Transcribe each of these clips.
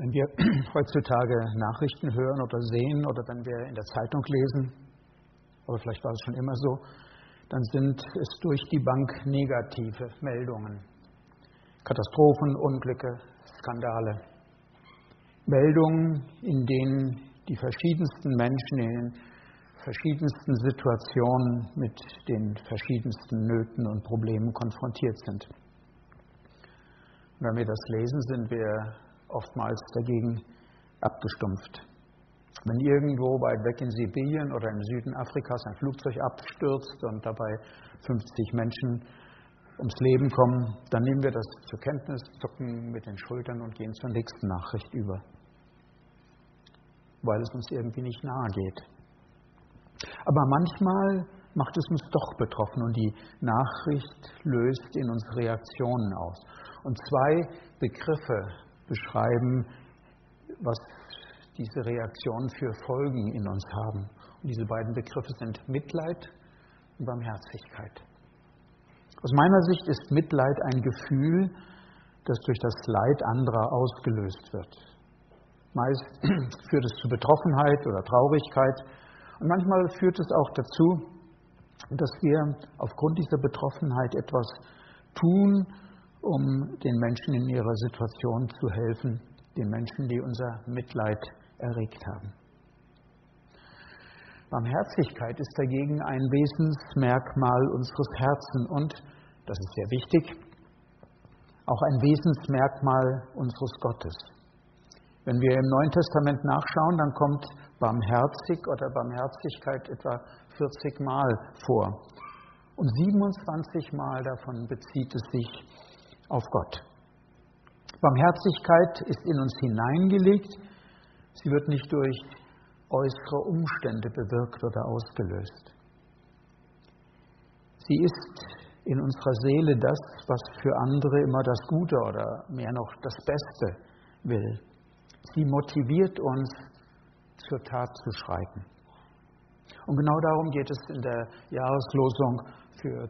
Wenn wir heutzutage Nachrichten hören oder sehen oder wenn wir in der Zeitung lesen, aber vielleicht war es schon immer so, dann sind es durch die Bank negative Meldungen. Katastrophen, Unglücke, Skandale. Meldungen, in denen die verschiedensten Menschen in den verschiedensten Situationen mit den verschiedensten Nöten und Problemen konfrontiert sind. Und wenn wir das lesen, sind wir oftmals dagegen abgestumpft. Wenn irgendwo weit weg in Sibirien oder im Süden Afrikas ein Flugzeug abstürzt und dabei 50 Menschen ums Leben kommen, dann nehmen wir das zur Kenntnis, zucken mit den Schultern und gehen zur nächsten Nachricht über, weil es uns irgendwie nicht nahe geht. Aber manchmal macht es uns doch betroffen und die Nachricht löst in uns Reaktionen aus. Und zwei Begriffe beschreiben, was diese Reaktionen für Folgen in uns haben. Und diese beiden Begriffe sind Mitleid und Barmherzigkeit. Aus meiner Sicht ist Mitleid ein Gefühl, das durch das Leid anderer ausgelöst wird. Meist führt es zu Betroffenheit oder Traurigkeit und manchmal führt es auch dazu, dass wir aufgrund dieser Betroffenheit etwas tun, um den Menschen in ihrer Situation zu helfen, den Menschen, die unser Mitleid erregt haben. Barmherzigkeit ist dagegen ein Wesensmerkmal unseres Herzens und, das ist sehr wichtig, auch ein Wesensmerkmal unseres Gottes. Wenn wir im Neuen Testament nachschauen, dann kommt barmherzig oder Barmherzigkeit etwa 40 Mal vor. Und 27 Mal davon bezieht es sich auf Gott. Barmherzigkeit ist in uns hineingelegt. Sie wird nicht durch äußere Umstände bewirkt oder ausgelöst. Sie ist in unserer Seele das, was für andere immer das Gute oder mehr noch das Beste will. Sie motiviert uns, zur Tat zu schreiten. Und genau darum geht es in der Jahreslosung für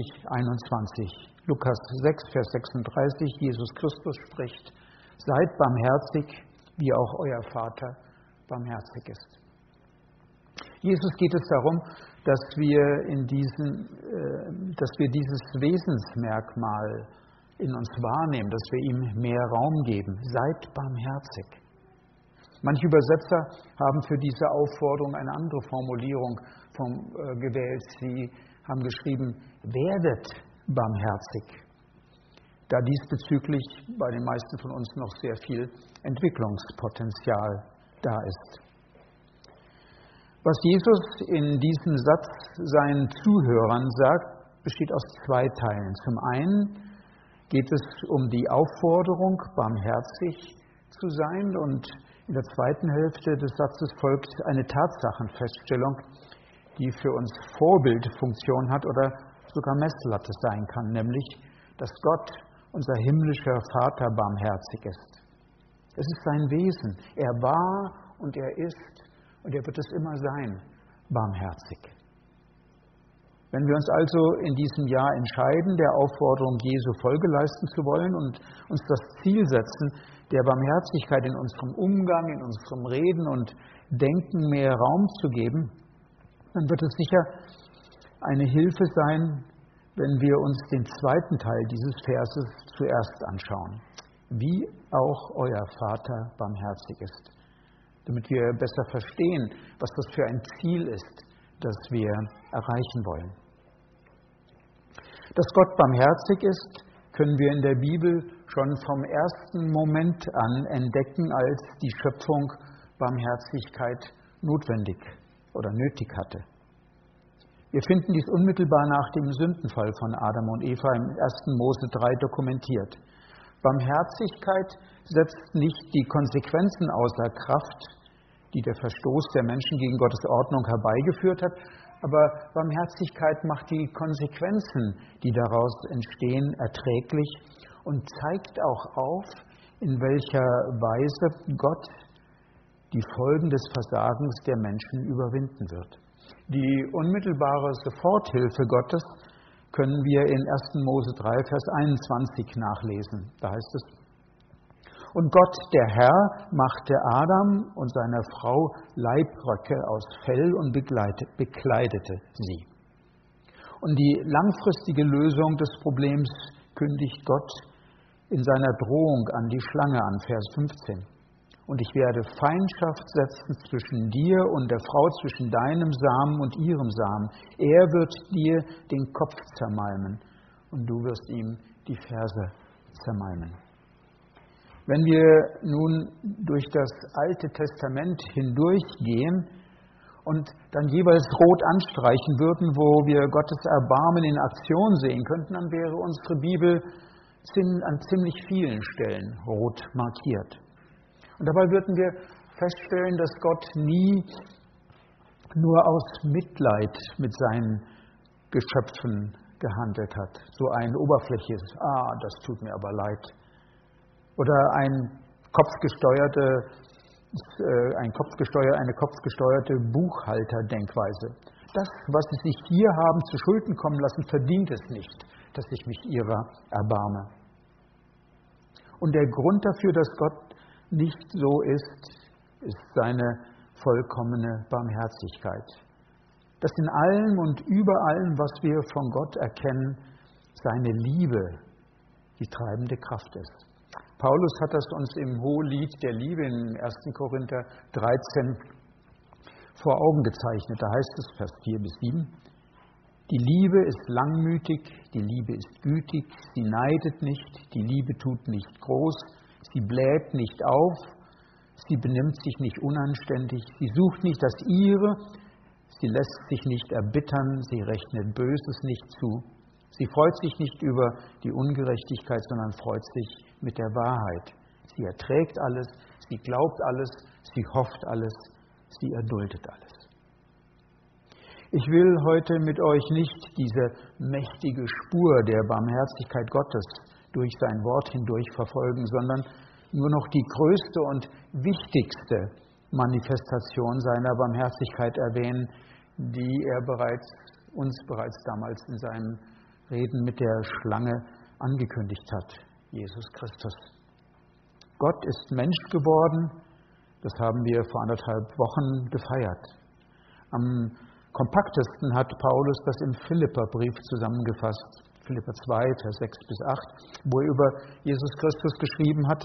2021. Lukas 6, Vers 36, Jesus Christus spricht: Seid barmherzig, wie auch euer Vater barmherzig ist. Jesus geht es darum, dass wir dieses Wesensmerkmal in uns wahrnehmen, dass wir ihm mehr Raum geben. Seid barmherzig. Manche Übersetzer haben für diese Aufforderung eine andere Formulierung gewählt. Sie haben geschrieben: Werdet barmherzig, da diesbezüglich bei den meisten von uns noch sehr viel Entwicklungspotenzial da ist. Was Jesus in diesem Satz seinen Zuhörern sagt, besteht aus zwei Teilen. Zum einen geht es um die Aufforderung, barmherzig zu sein, und in der zweiten Hälfte des Satzes folgt eine Tatsachenfeststellung, die für uns Vorbildfunktion hat oder sogar Messlatte sein kann, nämlich, dass Gott, unser himmlischer Vater, barmherzig ist. Es ist sein Wesen. Er war und er ist und er wird es immer sein, barmherzig. Wenn wir uns also in diesem Jahr entscheiden, der Aufforderung Jesu Folge leisten zu wollen und uns das Ziel setzen, der Barmherzigkeit in unserem Umgang, in unserem Reden und Denken mehr Raum zu geben, dann wird es sicher eine Hilfe sein, wenn wir uns den zweiten Teil dieses Verses zuerst anschauen. Wie auch euer Vater barmherzig ist. Damit wir besser verstehen, was das für ein Ziel ist, das wir erreichen wollen. Dass Gott barmherzig ist, können wir in der Bibel schon vom ersten Moment an entdecken, als die Schöpfung Barmherzigkeit notwendig oder nötig hatte. Wir finden dies unmittelbar nach dem Sündenfall von Adam und Eva im 1. Mose 3 dokumentiert. Barmherzigkeit setzt nicht die Konsequenzen außer Kraft, die der Verstoß der Menschen gegen Gottes Ordnung herbeigeführt hat, aber Barmherzigkeit macht die Konsequenzen, die daraus entstehen, erträglich und zeigt auch auf, in welcher Weise Gott die Folgen des Versagens der Menschen überwinden wird. Die unmittelbare Soforthilfe Gottes können wir in 1. Mose 3, Vers 21 nachlesen. Da heißt es: Und Gott, der Herr, machte Adam und seiner Frau Leibröcke aus Fell und bekleidete sie. Und die langfristige Lösung des Problems kündigt Gott in seiner Drohung an die Schlange an, Vers 15. Und ich werde Feindschaft setzen zwischen dir und der Frau, zwischen deinem Samen und ihrem Samen. Er wird dir den Kopf zermalmen und du wirst ihm die Ferse zermalmen. Wenn wir nun durch das Alte Testament hindurchgehen und dann jeweils rot anstreichen würden, wo wir Gottes Erbarmen in Aktion sehen könnten, dann wäre unsere Bibel an ziemlich vielen Stellen rot markiert. Und dabei würden wir feststellen, dass Gott nie nur aus Mitleid mit seinen Geschöpfen gehandelt hat. So ein oberflächliches, das tut mir aber leid. Oder eine kopfgesteuerte Buchhalterdenkweise. Das, was Sie sich hier haben zu Schulden kommen lassen, verdient es nicht, dass ich mich ihrer erbarme. Und der Grund dafür, dass Gott nicht so ist, ist seine vollkommene Barmherzigkeit. Dass in allem und über allem, was wir von Gott erkennen, seine Liebe die treibende Kraft ist. Paulus hat das uns im Hohelied der Liebe in 1. Korinther 13 vor Augen gezeichnet. Da heißt es, Vers 4 bis 7, die Liebe ist langmütig, die Liebe ist gütig, sie neidet nicht, die Liebe tut nicht groß, sie bläht nicht auf, sie benimmt sich nicht unanständig, sie sucht nicht das Ihre, sie lässt sich nicht erbittern, sie rechnet Böses nicht zu. Sie freut sich nicht über die Ungerechtigkeit, sondern freut sich mit der Wahrheit. Sie erträgt alles, sie glaubt alles, sie hofft alles, sie erduldet alles. Ich will heute mit euch nicht diese mächtige Spur der Barmherzigkeit Gottes durch sein Wort hindurch verfolgen, sondern nur noch die größte und wichtigste Manifestation seiner Barmherzigkeit erwähnen, die er uns bereits damals in seinem Reden mit der Schlange angekündigt hat, Jesus Christus. Gott ist Mensch geworden, das haben wir vor 1,5 Wochen gefeiert. Am kompaktesten hat Paulus das im Philipperbrief zusammengefasst, Philipper 2, Vers 6 bis 8, wo er über Jesus Christus geschrieben hat,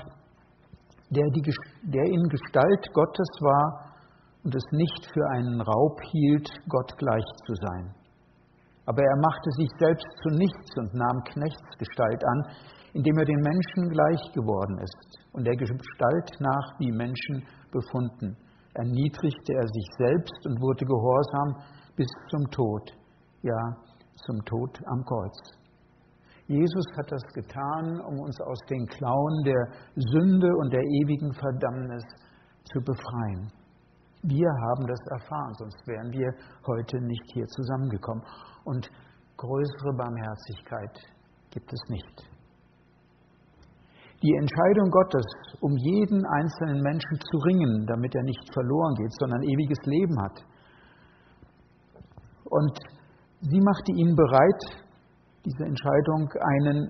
der in Gestalt Gottes war und es nicht für einen Raub hielt, Gott gleich zu sein. Aber er machte sich selbst zu nichts und nahm Knechtsgestalt an, indem er den Menschen gleich geworden ist und der Gestalt nach wie Menschen befunden. Erniedrigte er sich selbst und wurde gehorsam bis zum Tod, ja, zum Tod am Kreuz. Jesus hat das getan, um uns aus den Klauen der Sünde und der ewigen Verdammnis zu befreien. Wir haben das erfahren, sonst wären wir heute nicht hier zusammengekommen. Und größere Barmherzigkeit gibt es nicht. Die Entscheidung Gottes, um jeden einzelnen Menschen zu ringen, damit er nicht verloren geht, sondern ewiges Leben hat. Und sie machte ihn bereit, diese Entscheidung, einen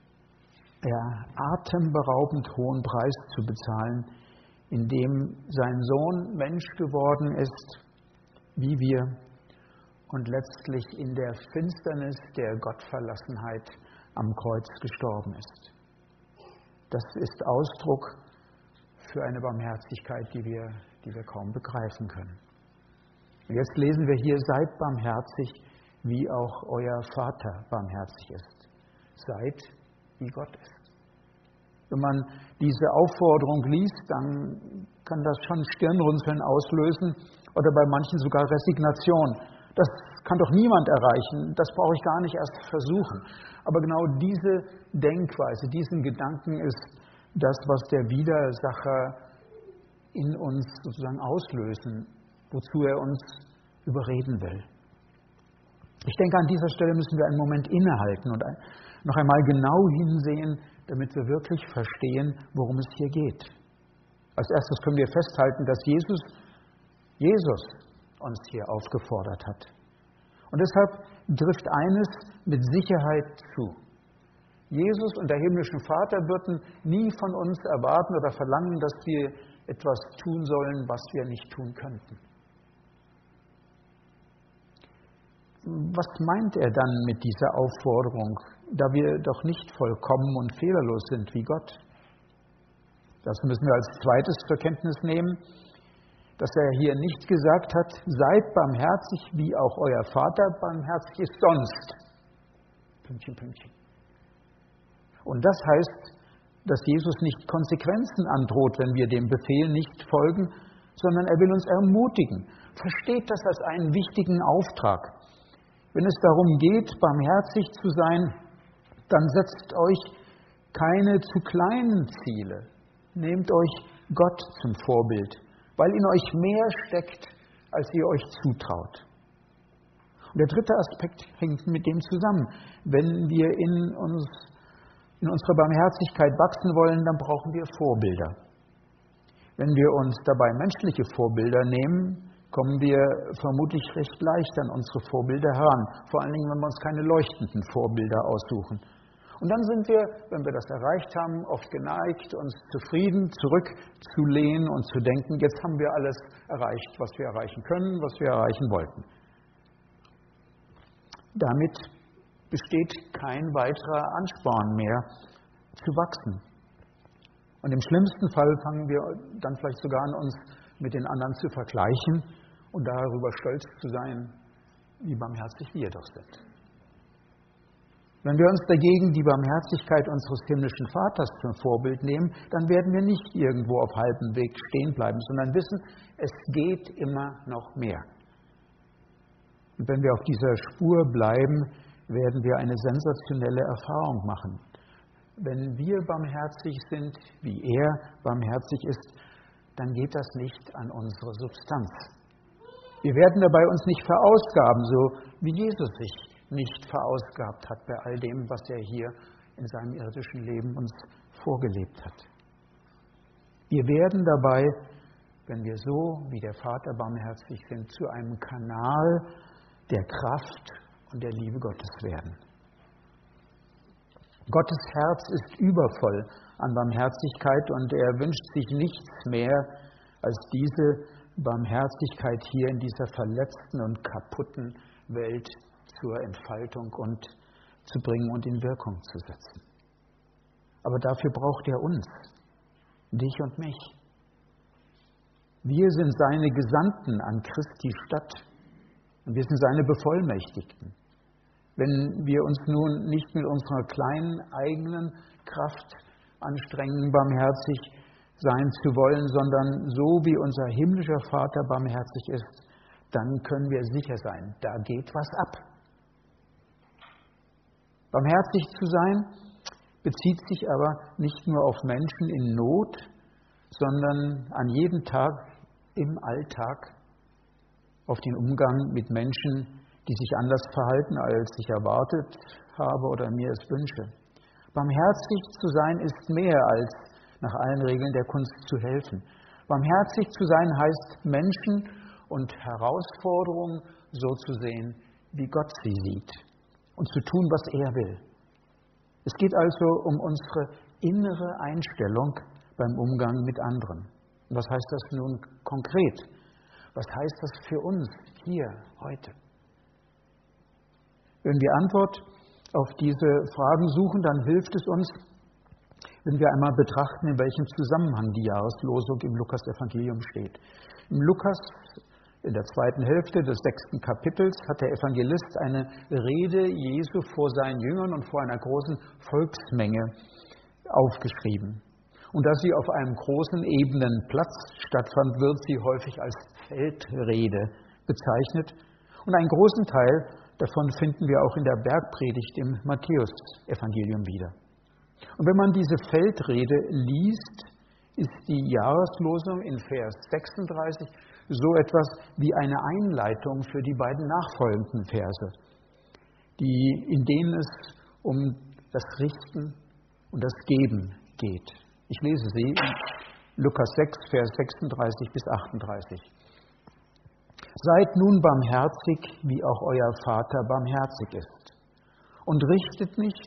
atemberaubend hohen Preis zu bezahlen, indem sein Sohn Mensch geworden ist, wie wir, und letztlich in der Finsternis der Gottverlassenheit am Kreuz gestorben ist. Das ist Ausdruck für eine Barmherzigkeit, die wir kaum begreifen können. Und jetzt lesen wir hier, seid barmherzig, wie auch euer Vater barmherzig ist. Seid, wie Gott ist. Wenn man diese Aufforderung liest, dann kann das schon Stirnrunzeln auslösen oder bei manchen sogar Resignation. Das kann doch niemand erreichen, das brauche ich gar nicht erst versuchen. Aber genau diese Denkweise, diesen Gedanken ist das, was der Widersacher in uns sozusagen auslösen, wozu er uns überreden will. Ich denke, an dieser Stelle müssen wir einen Moment innehalten und noch einmal genau hinsehen, damit wir wirklich verstehen, worum es hier geht. Als erstes können wir festhalten, dass Jesus uns hier aufgefordert hat. Und deshalb trifft eines mit Sicherheit zu. Jesus und der himmlische Vater würden nie von uns erwarten oder verlangen, dass wir etwas tun sollen, was wir nicht tun könnten. Was meint er dann mit dieser Aufforderung, da wir doch nicht vollkommen und fehlerlos sind wie Gott? Das müssen wir als zweites zur Kenntnis nehmen, dass er hier nicht gesagt hat, seid barmherzig, wie auch euer Vater barmherzig ist sonst. Pünktchen, Pünktchen. Und das heißt, dass Jesus nicht Konsequenzen androht, wenn wir dem Befehl nicht folgen, sondern er will uns ermutigen. Versteht das als einen wichtigen Auftrag. Wenn es darum geht, barmherzig zu sein, dann setzt euch keine zu kleinen Ziele. Nehmt euch Gott zum Vorbild, weil in euch mehr steckt, als ihr euch zutraut. Und der dritte Aspekt hängt mit dem zusammen. Wenn wir in unserer Barmherzigkeit wachsen wollen, dann brauchen wir Vorbilder. Wenn wir uns dabei menschliche Vorbilder nehmen, kommen wir vermutlich recht leicht an unsere Vorbilder heran. Vor allen Dingen, wenn wir uns keine leuchtenden Vorbilder aussuchen. Und dann sind wir, wenn wir das erreicht haben, oft geneigt, uns zufrieden zurückzulehnen und zu denken, jetzt haben wir alles erreicht, was wir erreichen können, was wir erreichen wollten. Damit besteht kein weiterer Ansporn mehr zu wachsen. Und im schlimmsten Fall fangen wir dann vielleicht sogar an, uns mit den anderen zu vergleichen und darüber stolz zu sein, wie barmherzig wir doch sind. Wenn wir uns dagegen die Barmherzigkeit unseres himmlischen Vaters zum Vorbild nehmen, dann werden wir nicht irgendwo auf halbem Weg stehen bleiben, sondern wissen, es geht immer noch mehr. Und wenn wir auf dieser Spur bleiben, werden wir eine sensationelle Erfahrung machen. Wenn wir barmherzig sind, wie er barmherzig ist, dann geht das nicht an unsere Substanz. Wir werden dabei uns nicht verausgaben, so wie Jesus sich nicht verausgabt hat bei all dem, was er hier in seinem irdischen Leben uns vorgelebt hat. Wir werden dabei, wenn wir so wie der Vater barmherzig sind, zu einem Kanal der Kraft und der Liebe Gottes werden. Gottes Herz ist übervoll an Barmherzigkeit und er wünscht sich nichts mehr, als diese Barmherzigkeit hier in dieser verletzten und kaputten Welt zur Entfaltung und zu bringen und in Wirkung zu setzen. Aber dafür braucht er uns, dich und mich. Wir sind seine Gesandten an Christi Stadt und wir sind seine Bevollmächtigten. Wenn wir uns nun nicht mit unserer kleinen eigenen Kraft anstrengen, barmherzig sein zu wollen, sondern so wie unser himmlischer Vater barmherzig ist, dann können wir sicher sein, da geht was ab. Barmherzig zu sein bezieht sich aber nicht nur auf Menschen in Not, sondern an jeden Tag im Alltag auf den Umgang mit Menschen, die sich anders verhalten, als ich erwartet habe oder mir es wünsche. Barmherzig zu sein ist mehr als nach allen Regeln der Kunst zu helfen. Barmherzig zu sein heißt, Menschen und Herausforderungen so zu sehen, wie Gott sie sieht und zu tun, was er will. Es geht also um unsere innere Einstellung beim Umgang mit anderen. Und was heißt das nun konkret? Was heißt das für uns hier, heute? Wenn wir Antwort auf diese Fragen suchen, dann hilft es uns, wenn wir einmal betrachten, in welchem Zusammenhang die Jahreslosung im Lukas-Evangelium steht. Im Lukas, in der zweiten Hälfte des 6. Kapitels, hat der Evangelist eine Rede Jesu vor seinen Jüngern und vor einer großen Volksmenge aufgeschrieben. Und da sie auf einem großen, ebenen Platz stattfand, wird sie häufig als Feldrede bezeichnet. Und einen großen Teil davon finden wir auch in der Bergpredigt im Matthäus-Evangelium wieder. Und wenn man diese Feldrede liest, ist die Jahreslosung in Vers 36 so etwas wie eine Einleitung für die beiden nachfolgenden Verse, in denen es um das Richten und das Geben geht. Ich lese sie, Lukas 6, Vers 36 bis 38. Seid nun barmherzig, wie auch euer Vater barmherzig ist. Und richtet nicht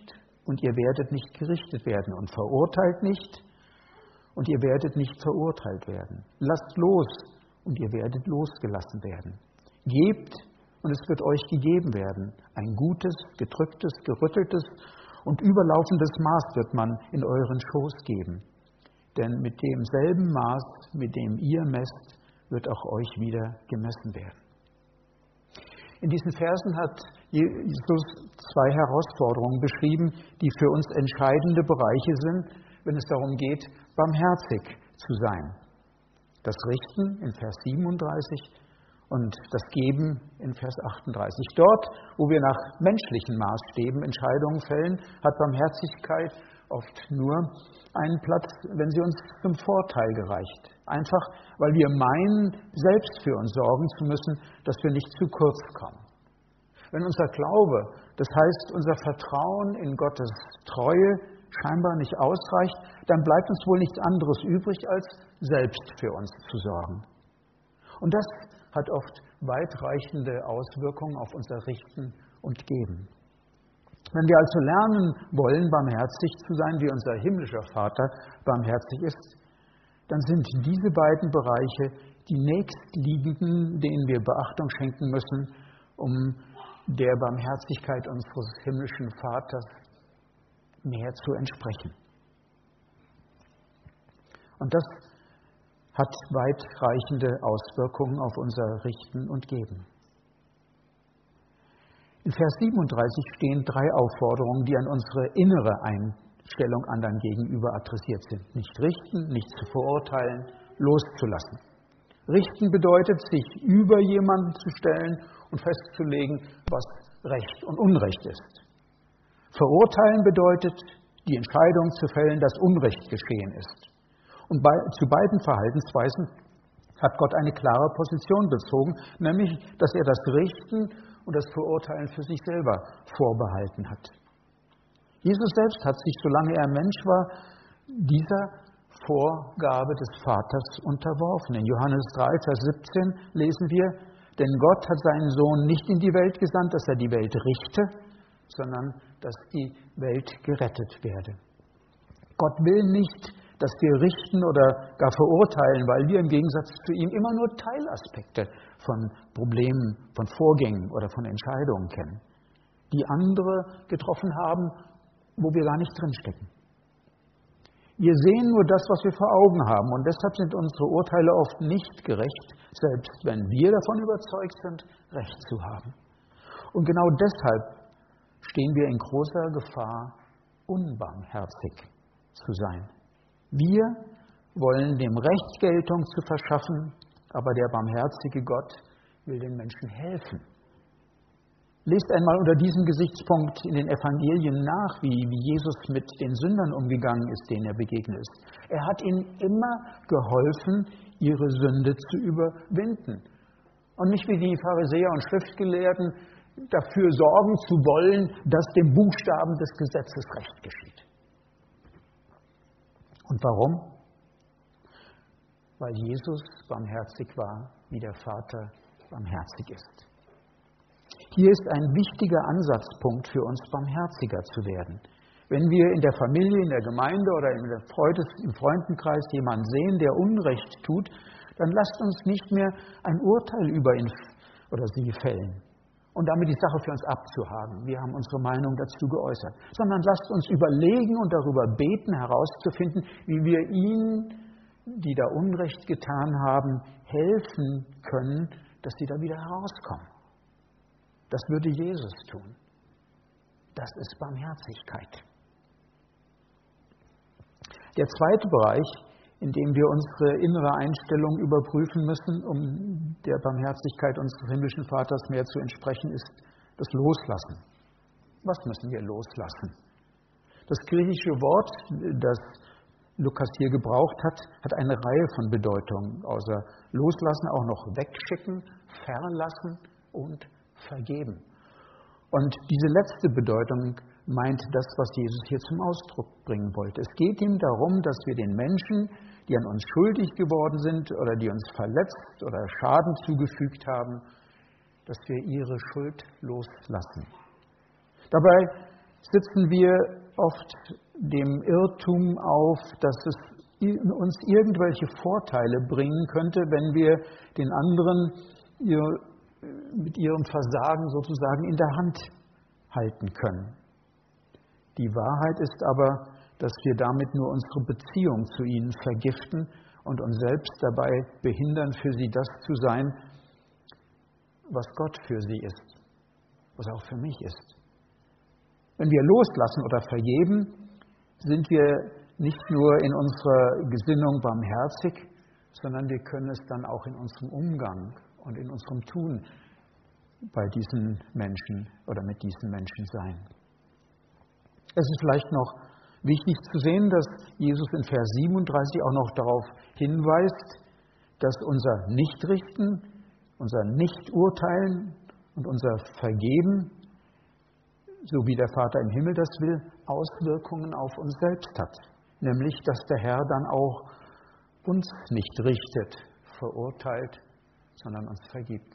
und ihr werdet nicht gerichtet werden, und verurteilt nicht, und ihr werdet nicht verurteilt werden. Lasst los, und ihr werdet losgelassen werden. Gebt, und es wird euch gegeben werden. Ein gutes, gedrücktes, gerütteltes und überlaufendes Maß wird man in euren Schoß geben. Denn mit demselben Maß, mit dem ihr messt, wird auch euch wieder gemessen werden. In diesen Versen hat Jesus zwei Herausforderungen beschrieben, die für uns entscheidende Bereiche sind, wenn es darum geht, barmherzig zu sein. Das Richten in Vers 37 und das Geben in Vers 38. Dort, wo wir nach menschlichen Maßstäben Entscheidungen fällen, hat Barmherzigkeit oft nur einen Platz, wenn sie uns zum Vorteil gereicht. Einfach, weil wir meinen, selbst für uns sorgen zu müssen, dass wir nicht zu kurz kommen. Wenn unser Glaube, das heißt unser Vertrauen in Gottes Treue, scheinbar nicht ausreicht, dann bleibt uns wohl nichts anderes übrig, als selbst für uns zu sorgen. Und das hat oft weitreichende Auswirkungen auf unser Richten und Geben. Wenn wir also lernen wollen, barmherzig zu sein, wie unser himmlischer Vater barmherzig ist, dann sind diese beiden Bereiche die nächstliegenden, denen wir Beachtung schenken müssen, um der Barmherzigkeit unseres himmlischen Vaters mehr zu entsprechen. Und das hat weitreichende Auswirkungen auf unser Richten und Geben. In Vers 37 stehen 3 Aufforderungen, die an unsere innere Einstellung anderen gegenüber adressiert sind. Nicht richten, nicht zu verurteilen, loszulassen. Richten bedeutet, sich über jemanden zu stellen und festzulegen, was Recht und Unrecht ist. Verurteilen bedeutet, die Entscheidung zu fällen, dass Unrecht geschehen ist. Und zu beiden Verhaltensweisen hat Gott eine klare Position bezogen, nämlich, dass er das Richten und das Verurteilen für sich selber vorbehalten hat. Jesus selbst hat sich, solange er Mensch war, dieser Vorgabe des Vaters unterworfen. In Johannes 3, Vers 17 lesen wir, denn Gott hat seinen Sohn nicht in die Welt gesandt, dass er die Welt richte, sondern dass die Welt gerettet werde. Gott will nicht, dass wir richten oder gar verurteilen, weil wir im Gegensatz zu ihm immer nur Teilaspekte von Problemen, von Vorgängen oder von Entscheidungen kennen, die andere getroffen haben, wo wir gar nicht drinstecken. Wir sehen nur das, was wir vor Augen haben, und deshalb sind unsere Urteile oft nicht gerecht, selbst wenn wir davon überzeugt sind, Recht zu haben. Und genau deshalb stehen wir in großer Gefahr, unbarmherzig zu sein. Wir wollen dem Recht Geltung zu verschaffen, aber der barmherzige Gott will den Menschen helfen. Lest einmal unter diesem Gesichtspunkt in den Evangelien nach, wie Jesus mit den Sündern umgegangen ist, denen er begegnet ist. Er hat ihnen immer geholfen, ihre Sünde zu überwinden. Und nicht wie die Pharisäer und Schriftgelehrten dafür sorgen zu wollen, dass dem Buchstaben des Gesetzes Recht geschieht. Und warum? Weil Jesus barmherzig war, wie der Vater barmherzig ist. Hier ist ein wichtiger Ansatzpunkt für uns, barmherziger zu werden. Wenn wir in der Familie, in der Gemeinde oder im Freundenkreis jemanden sehen, der Unrecht tut, dann lasst uns nicht mehr ein Urteil über ihn oder sie fällen und damit die Sache für uns abzuhaken. Wir haben unsere Meinung dazu geäußert. Sondern lasst uns überlegen und darüber beten, herauszufinden, wie wir ihnen, die da Unrecht getan haben, helfen können, dass sie da wieder herauskommen. Das würde Jesus tun. Das ist Barmherzigkeit. Der zweite Bereich, in dem wir unsere innere Einstellung überprüfen müssen, um der Barmherzigkeit unseres himmlischen Vaters mehr zu entsprechen, ist das Loslassen. Was müssen wir loslassen? Das griechische Wort, das Lukas hier gebraucht hat, hat eine Reihe von Bedeutungen. Außer loslassen auch noch wegschicken, fernlassen und vergeben. Und diese letzte Bedeutung meint das, was Jesus hier zum Ausdruck bringen wollte. Es geht ihm darum, dass wir den Menschen, die an uns schuldig geworden sind oder die uns verletzt oder Schaden zugefügt haben, dass wir ihre Schuld loslassen. Dabei sitzen wir oft dem Irrtum auf, dass es uns irgendwelche Vorteile bringen könnte, wenn wir den anderen mit ihrem Versagen sozusagen in der Hand halten können. Die Wahrheit ist aber, dass wir damit nur unsere Beziehung zu ihnen vergiften und uns selbst dabei behindern, für sie das zu sein, was Gott für sie ist, was auch für mich ist. Wenn wir loslassen oder vergeben, sind wir nicht nur in unserer Gesinnung barmherzig, sondern wir können es dann auch in unserem Umgang und in unserem Tun bei diesen Menschen oder mit diesen Menschen sein. Es ist vielleicht noch wichtig zu sehen, dass Jesus in Vers 37 auch noch darauf hinweist, dass unser Nichtrichten, unser Nichturteilen und unser Vergeben, so wie der Vater im Himmel das will, Auswirkungen auf uns selbst hat. Nämlich, dass der Herr dann auch uns nicht richtet, verurteilt, sondern uns vergibt.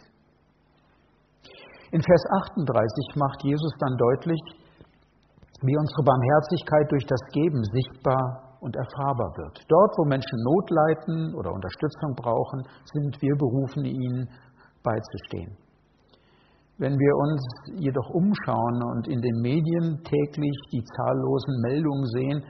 In Vers 38 macht Jesus dann deutlich, wie unsere Barmherzigkeit durch das Geben sichtbar und erfahrbar wird. Dort, wo Menschen Not leiden oder Unterstützung brauchen, sind wir berufen, ihnen beizustehen. Wenn wir uns jedoch umschauen und in den Medien täglich die zahllosen Meldungen sehen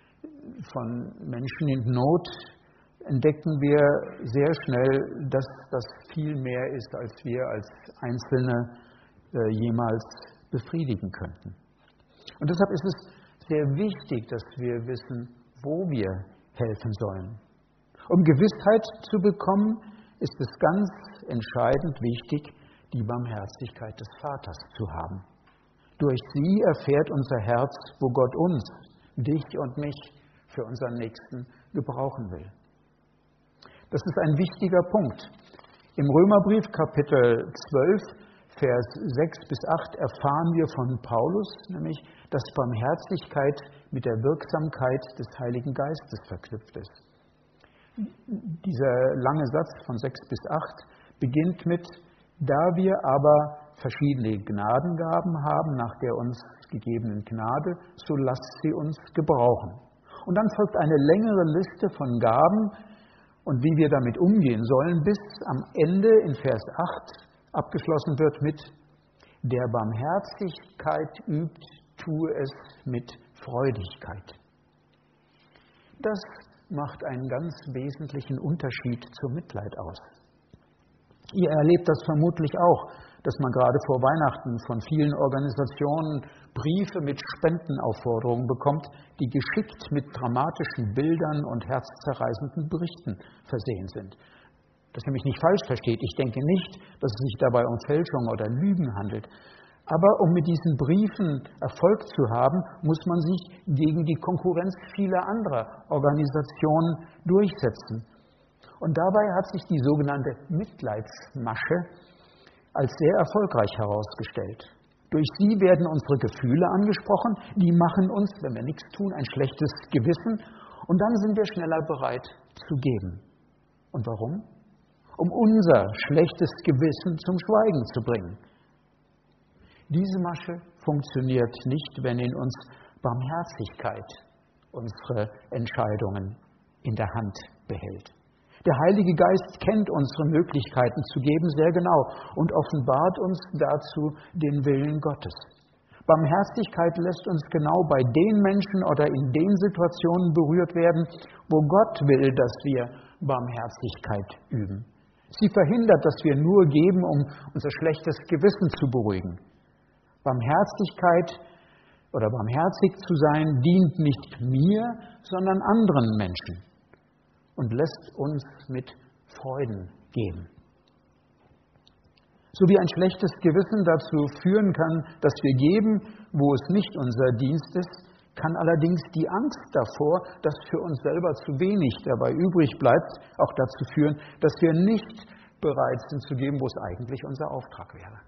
von Menschen in Not, entdecken wir sehr schnell, dass das viel mehr ist, als wir als Einzelne jemals befriedigen könnten. Und deshalb ist es sehr wichtig, dass wir wissen, wo wir helfen sollen. Um Gewissheit zu bekommen, ist es ganz entscheidend wichtig, die Barmherzigkeit des Vaters zu haben. Durch sie erfährt unser Herz, wo Gott uns, dich und mich, für unseren Nächsten gebrauchen will. Das ist ein wichtiger Punkt. Im Römerbrief Kapitel 12, Vers 6 bis 8 erfahren wir von Paulus, nämlich, dass Barmherzigkeit mit der Wirksamkeit des Heiligen Geistes verknüpft ist. Dieser lange Satz von 6 bis 8 beginnt mit: Da wir aber verschiedene Gnadengaben haben, nach der uns gegebenen Gnade, so lasst sie uns gebrauchen. Und dann folgt eine längere Liste von Gaben und wie wir damit umgehen sollen, bis am Ende in Vers 8 abgeschlossen wird mit: Der Barmherzigkeit übt, tue es mit Freudigkeit. Das macht einen ganz wesentlichen Unterschied zum Mitleid aus. Ihr erlebt das vermutlich auch, dass man gerade vor Weihnachten von vielen Organisationen Briefe mit Spendenaufforderungen bekommt, die geschickt mit dramatischen Bildern und herzzerreißenden Berichten versehen sind. Dass ihr mich nicht falsch versteht, ich denke nicht, dass es sich dabei um Fälschung oder Lügen handelt. Aber um mit diesen Briefen Erfolg zu haben, muss man sich gegen die Konkurrenz vieler anderer Organisationen durchsetzen. Und dabei hat sich die sogenannte Mitleidsmasche als sehr erfolgreich herausgestellt. Durch sie werden unsere Gefühle angesprochen, die machen uns, wenn wir nichts tun, ein schlechtes Gewissen und dann sind wir schneller bereit zu geben. Und warum? Um unser schlechtes Gewissen zum Schweigen zu bringen. Diese Masche funktioniert nicht, wenn in uns Barmherzigkeit unsere Entscheidungen in der Hand behält. Der Heilige Geist kennt unsere Möglichkeiten zu geben sehr genau und offenbart uns dazu den Willen Gottes. Barmherzigkeit lässt uns genau bei den Menschen oder in den Situationen berührt werden, wo Gott will, dass wir Barmherzigkeit üben. Sie verhindert, dass wir nur geben, um unser schlechtes Gewissen zu beruhigen. Barmherzigkeit oder barmherzig zu sein, dient nicht mir, sondern anderen Menschen und lässt uns mit Freuden geben. So wie ein schlechtes Gewissen dazu führen kann, dass wir geben, wo es nicht unser Dienst ist, kann allerdings die Angst davor, dass für uns selber zu wenig dabei übrig bleibt, auch dazu führen, dass wir nicht bereit sind zu geben, wo es eigentlich unser Auftrag wäre.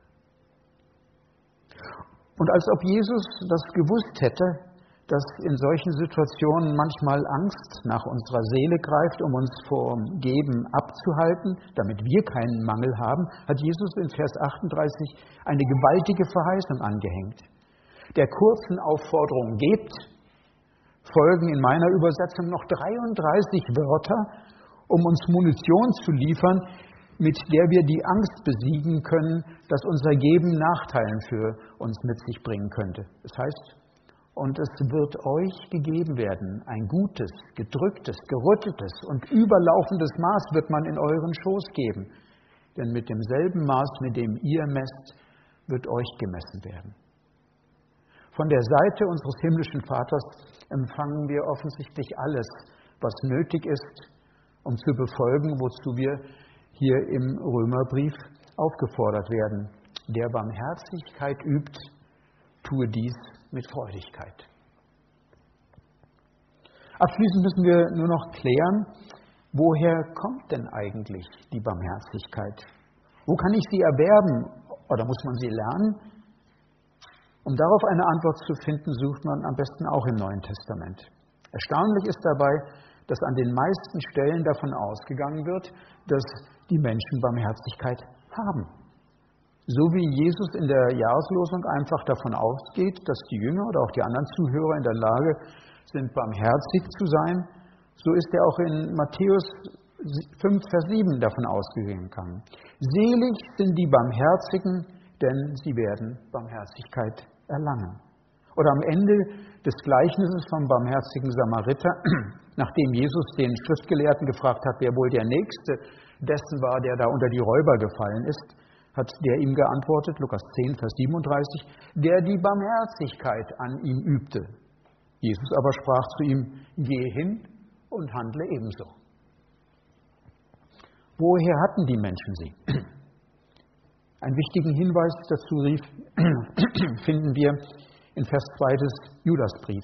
Und als ob Jesus das gewusst hätte, dass in solchen Situationen manchmal Angst nach unserer Seele greift, um uns vom Geben abzuhalten, damit wir keinen Mangel haben, hat Jesus in Vers 38 eine gewaltige Verheißung angehängt. der kurzen Aufforderung gebt, folgen in meiner Übersetzung noch 33 Wörter, um uns Munition zu liefern, mit der wir die Angst besiegen können, dass unser Geben Nachteilen für uns mit sich bringen könnte. Das heißt, und es wird euch gegeben werden, ein gutes, gedrücktes, gerütteltes und überlaufendes Maß wird man in euren Schoß geben. Denn mit demselben Maß, mit dem ihr messt, wird euch gemessen werden. Von der Seite unseres himmlischen Vaters empfangen wir offensichtlich alles, was nötig ist, um zu befolgen, wozu wir hier im Römerbrief aufgefordert werden. Der Barmherzigkeit übt, tue dies mit Freudigkeit. Abschließend müssen wir nur noch klären, woher kommt denn eigentlich die Barmherzigkeit? Wo kann ich sie erwerben oder muss man sie lernen? Um darauf eine Antwort zu finden, sucht man am besten auch im Neuen Testament. Erstaunlich ist dabei, dass an den meisten Stellen davon ausgegangen wird, dass die Menschen Barmherzigkeit haben. So wie Jesus in der Jahreslosung einfach davon ausgeht, dass die Jünger oder auch die anderen Zuhörer in der Lage sind, barmherzig zu sein, so ist er auch in Matthäus 5, Vers 7 davon ausgegangen. Selig sind die Barmherzigen, denn sie werden Barmherzigkeit erlangen. Oder am Ende des Gleichnisses vom barmherzigen Samariter, nachdem Jesus den Schriftgelehrten gefragt hat, wer wohl der Nächste dessen war, der da unter die Räuber gefallen ist, hat der ihm geantwortet, Lukas 10, Vers 37, der die Barmherzigkeit an ihm übte. Jesus aber sprach zu ihm, geh hin und handle ebenso. Woher hatten die Menschen sie? Einen wichtigen Hinweis dazu finden wir in Vers 2 des Judasbriefs.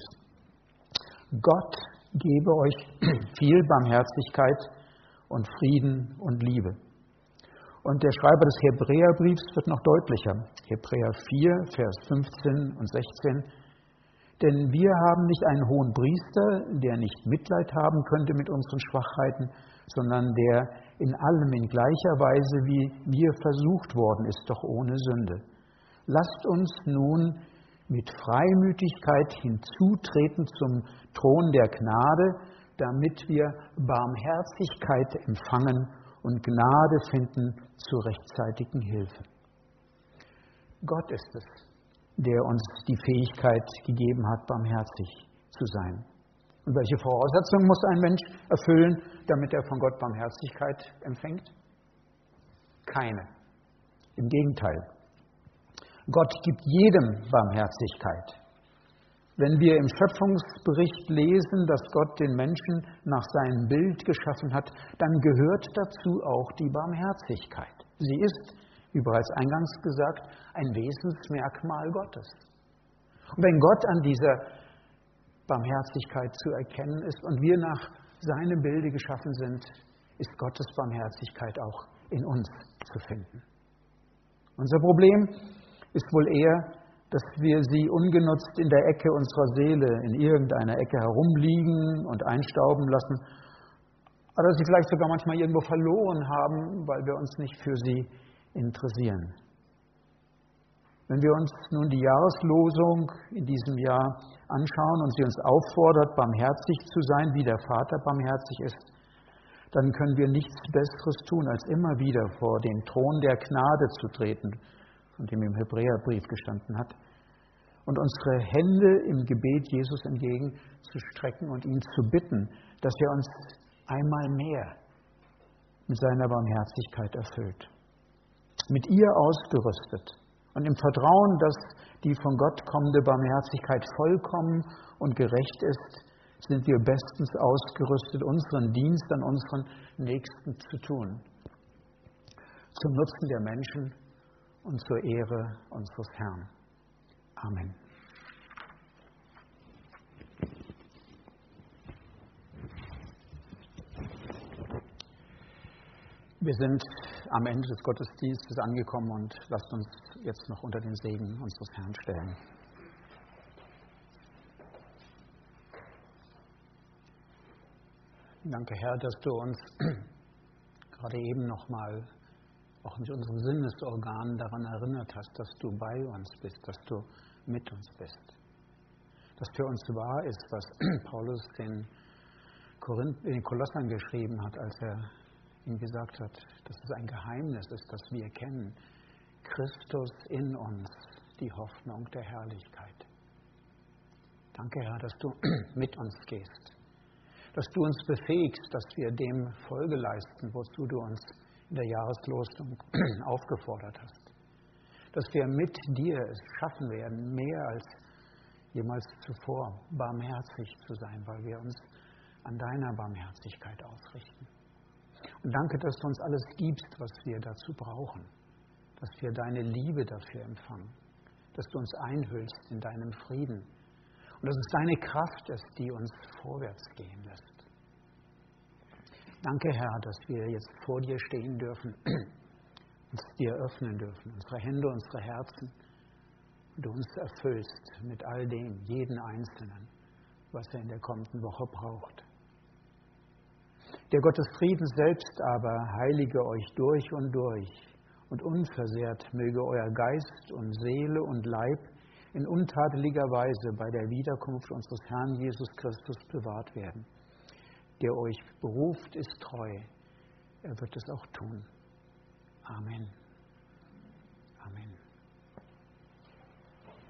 Gott gebe euch viel Barmherzigkeit und Frieden und Liebe. Und der Schreiber des Hebräerbriefs wird noch deutlicher. Hebräer 4, Vers 15 und 16. Denn wir haben nicht einen hohen Priester, der nicht Mitleid haben könnte mit unseren Schwachheiten, sondern der in allem in gleicher Weise wie wir versucht worden ist, doch ohne Sünde. Lasst uns nun mit Freimütigkeit hinzutreten zum Thron der Gnade, damit wir Barmherzigkeit empfangen und Gnade finden zur rechtzeitigen Hilfe. Gott ist es, der uns die Fähigkeit gegeben hat, barmherzig zu sein. Und welche Voraussetzungen muss ein Mensch erfüllen, damit er von Gott Barmherzigkeit empfängt? Keine. Im Gegenteil. Gott gibt jedem Barmherzigkeit. Wenn wir im Schöpfungsbericht lesen, dass Gott den Menschen nach seinem Bild geschaffen hat, dann gehört dazu auch die Barmherzigkeit. Sie ist, wie bereits eingangs gesagt, ein Wesensmerkmal Gottes. Und wenn Gott an dieser Barmherzigkeit zu erkennen ist und wir nach seinem Bilde geschaffen sind, ist Gottes Barmherzigkeit auch in uns zu finden. Unser Problem ist wohl eher, dass wir sie ungenutzt in der Ecke unserer Seele, in irgendeiner Ecke herumliegen und einstauben lassen, oder sie vielleicht sogar manchmal irgendwo verloren haben, weil wir uns nicht für sie interessieren. Wenn wir uns nun die Jahreslosung in diesem Jahr anschauen und sie uns auffordert, barmherzig zu sein, wie der Vater barmherzig ist, dann können wir nichts Besseres tun, als immer wieder vor den Thron der Gnade zu treten, von dem im Hebräerbrief gestanden hat, und unsere Hände im Gebet Jesus entgegen zu strecken und ihn zu bitten, dass er uns einmal mehr mit seiner Barmherzigkeit erfüllt. Mit ihr ausgerüstet und im Vertrauen, dass die von Gott kommende Barmherzigkeit vollkommen und gerecht ist, sind wir bestens ausgerüstet, unseren Dienst an unseren Nächsten zu tun. Zum Nutzen der Menschen und zur Ehre unseres Herrn. Amen. Wir sind am Ende des Gottesdienstes angekommen und lasst uns jetzt noch unter den Segen unseres Herrn stellen. Danke, Herr, dass du uns gerade eben nochmal auch mit unseren Sinnesorganen daran erinnert hast, dass du bei uns bist, dass du mit uns bist. Dass für uns wahr ist, was Paulus den Kolossern geschrieben hat, als er ihm gesagt hat, dass es ein Geheimnis ist, das wir kennen. Christus in uns, die Hoffnung der Herrlichkeit. Danke, Herr, dass du mit uns gehst. Dass du uns befähigst, dass wir dem Folge leisten, wozu du uns in der Jahreslosung aufgefordert hast. Dass wir mit dir es schaffen werden, mehr als jemals zuvor barmherzig zu sein, weil wir uns an deiner Barmherzigkeit ausrichten. Und danke, dass du uns alles gibst, was wir dazu brauchen. Dass wir deine Liebe dafür empfangen. Dass du uns einhüllst in deinem Frieden. Und dass es deine Kraft ist, die uns vorwärts gehen lässt. Danke, Herr, dass wir jetzt vor dir stehen dürfen, uns dir öffnen dürfen, unsere Hände, unsere Herzen. Und du uns erfüllst mit all dem, jeden Einzelnen, was er in der kommenden Woche braucht. Der Gott des Friedens selbst aber heilige euch durch und unversehrt möge euer Geist und Seele und Leib in untadeliger Weise bei der Wiederkunft unseres Herrn Jesus Christus bewahrt werden. Der euch beruft, ist treu. Er wird es auch tun. Amen. Amen.